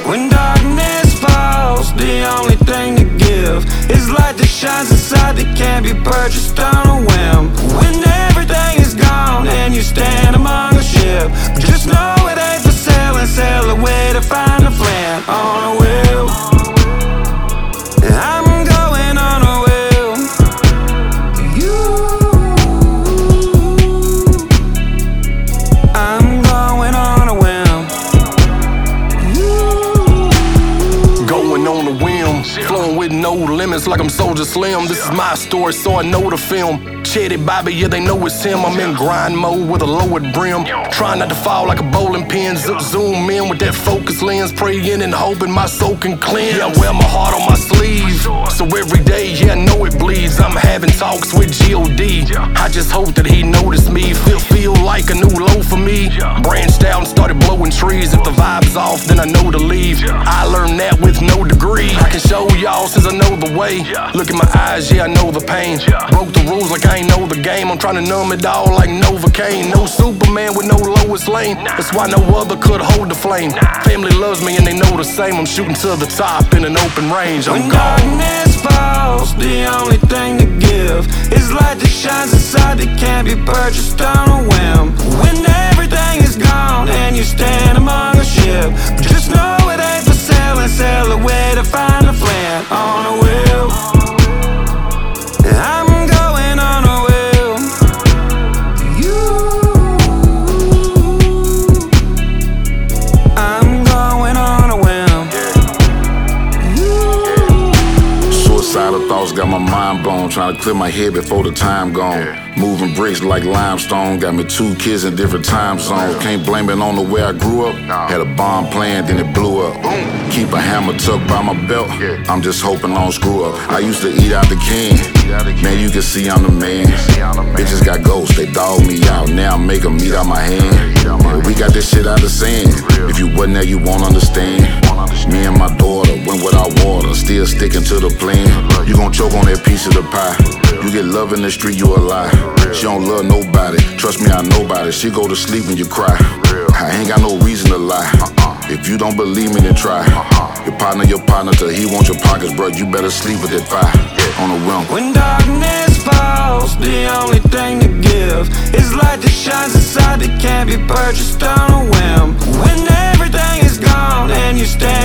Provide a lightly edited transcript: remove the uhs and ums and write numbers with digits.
When darkness falls, the only thing to give is light that shines inside that can't be purchased on a whim. When everything is gone and you stand among a ship, just know it ain't for sale and sail away to find a flint on a wheel. I'm going on a wheel. I'm going on a whim. Going on a whim, flowing with no limits like I'm Soldier Slim. This is my story, so I know the film. Chetty Bobby, yeah, they know it's him. I'm in grind mode with a lowered brim, trying not to fall like a bowling pin. Zoom in with that focus lens, praying and hoping my soul can cleanse. Yeah, I wear my heart on my sleeve, so every day, yeah, I know it bleeds. I'm having talks with G.O.D. I just hope that he noticed me. Feel like a new low for me. Branched out and started blowing trees. If the vibe's off, then I know to leave. I learned that with no degree. I can show y'all since I know the way. Look in my eyes, yeah, I know the pain. Broke the rules like I ain't know the game. I'm trying to numb it all like Novocaine. No Superman with no Lois Lane. That's why no other could hold the flame. Family loves me and they know the same. I'm shooting to the top in an open range. I'm when gone. darkness falls, the only thing to give is light that shines inside that can't be purchased on a whim. When everything is gone and you stand among a ship, just know it ain't for sale and sail away to find a flint on a wheel. I'm going on a wheel. I'm going on a whim. Suicidal thoughts got my mind blown, trying to clear my head before the time gone. Moving bricks like limestone, got me 2 kids in different time zones. Can't blame it on the way I grew up. Had a bomb planned, then it blew up. Keep a hammer tucked by my belt, I'm just hoping I don't screw up. I used to eat out the can, man, you can see I'm the man. Bitches got ghosts, they dog me out, now I make them eat out my hand. Yeah, we got this shit out of sand. If you wasn't there, you won't understand. Me and my daughter went without water, still sticking to the plan. You gon' choke on that piece of the pie. You get love in the street, you a lie. She don't love nobody, trust me, I know about it. She go to sleep when you cry. I ain't got no reason to lie. If you don't believe me, then try. Your partner till he wants your pockets, bro. You better sleep with that fire on a whim. When darkness falls, the only thing to give is light that shines inside that can't be purchased on a whim. When everything is gone and you stand